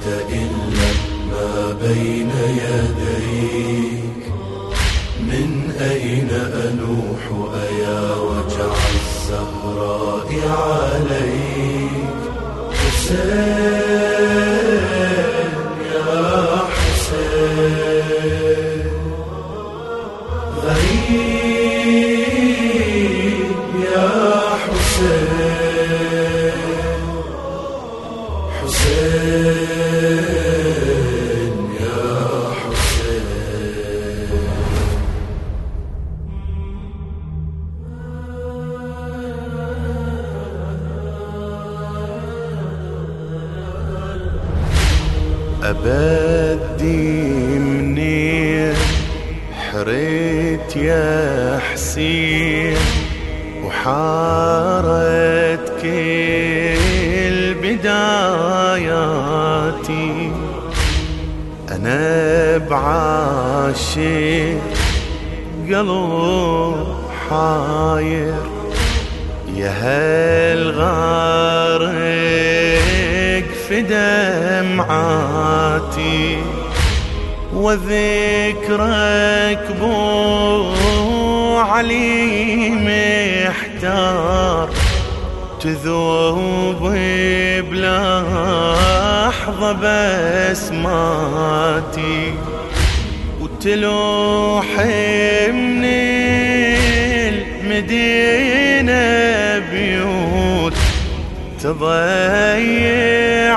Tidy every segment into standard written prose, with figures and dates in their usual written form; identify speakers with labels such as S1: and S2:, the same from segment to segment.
S1: إلا ما بين يديك. من أين أنوح أيا وجع الزهراء عليك؟ حسين يا حسين، غريب يا حسين، حسين يا حسين. أبدي منين حريت يا حسين، وحارت كل بداياتي. أنا بعاشق قلب حاير، يا هالغارق في دمعاتي. وذكرك بو علي محتار، تذوب بلحظة بسماتي. وتلوح من المدينة بيوت، تضيع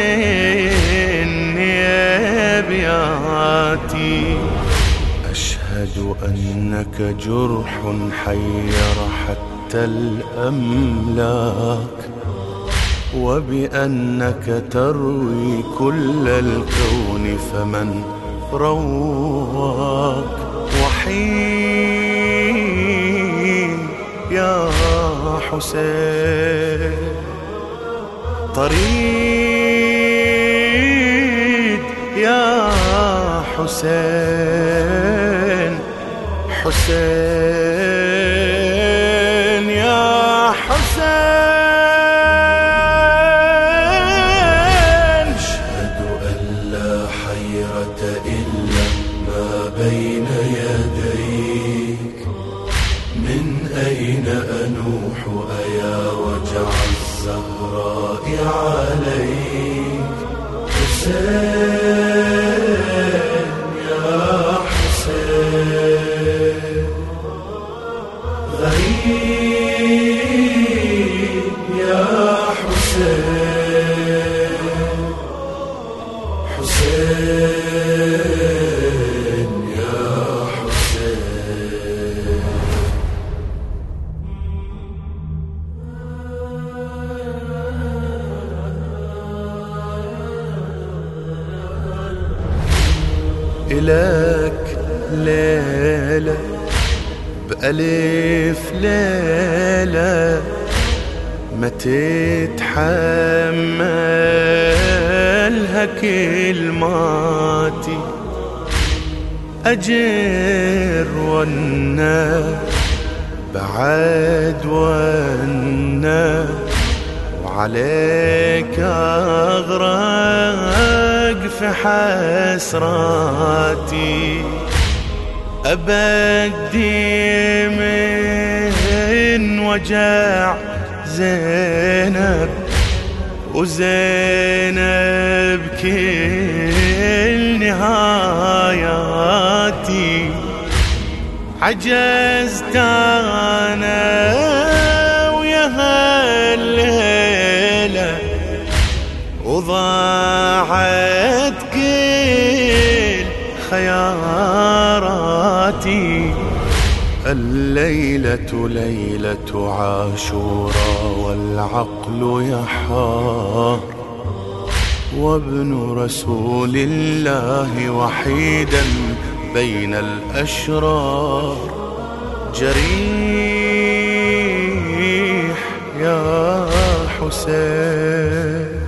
S1: مني أبياتي. أشهد أنك جرح حير حتى الأملاك، وبأنك تروي كل الكون، فمن رواك؟ وحيد يا حسين، طريد يا حسين، حسين يا حسين. أشهد أن لا حيرة إلا ما بين يديك. من أين أنوح أيا وجع الزهراء عليك؟ حسين يا حسين، غريب يا حسين، حسين يا حسين. إلك ليلة بألف ليلة، ما تتحملها كلماتي. أجر ونا بعد ونا، وعليك أغرق في حسراتي. أبدي من وجع زينب، وزينب كل نهاياتي. عجزت أنا ويا هالليلة، وضاعت كل خياراتي. الليلة ليلة عاشوراء، والعقل يحار، وابن رسول الله وحيدا بين الأشرار. جريح يا حسين،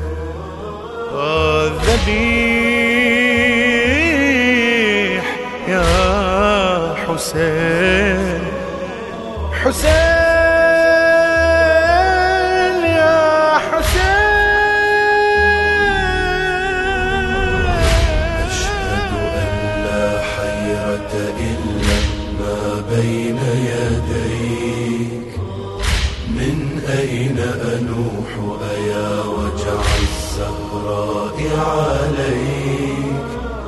S1: ذبيح يا حسين، حسين يا حسين. بين يديك. من أين أنوح أيا وجع الزهراء عليك؟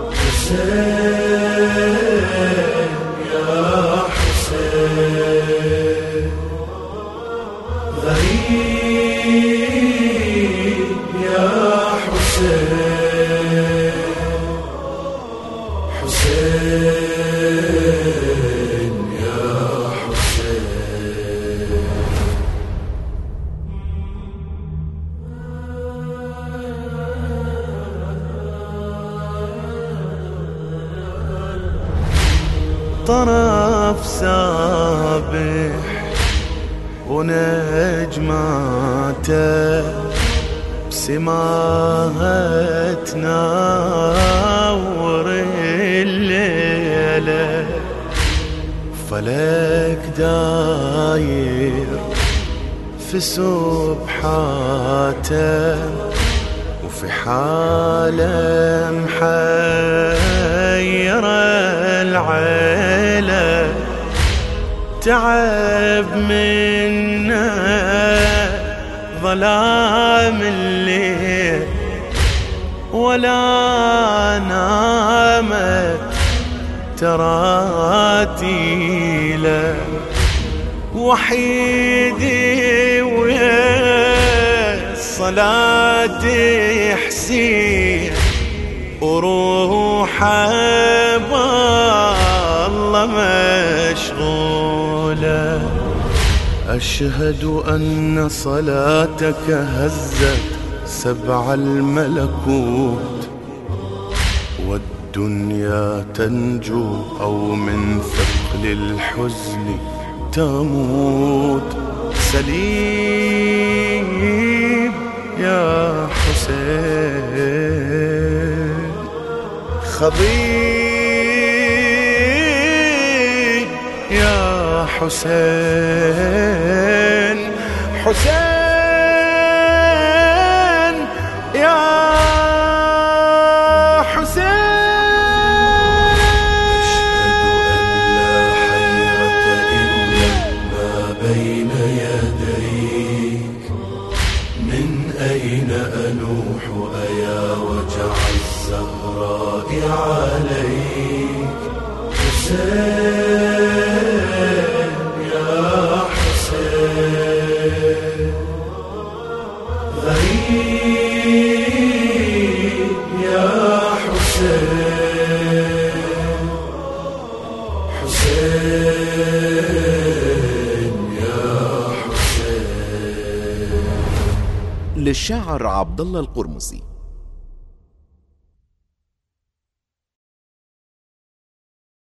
S1: حسين يا حسين، غريب يا حسين، حسين يا حسين. طرف سابح ونجماته بسماها تناور الليلة، فلك داير في سبحاته، وفي حاله محير العيلة. تعب منا ظلام الليل ولا نامت تراتيله، وحيدي ويا الصلاة يحسين، وروحه بالله مشغولة. أشهد أن صلاتك هزت سبع الملكوت، والدنيا تنجو أو من ثقل الحزن تموت. سليم يا حسين، خضيب يا حسين، حسين يا حسين. أشهد أن لا حيرة إلا ما بين يديك. من أين أنوح أيا وجع الزهراء عليك؟ حسين يا حسين، غريب يا حسين، حسين يا حسين.
S2: للشاعر عبد الله القرمزي.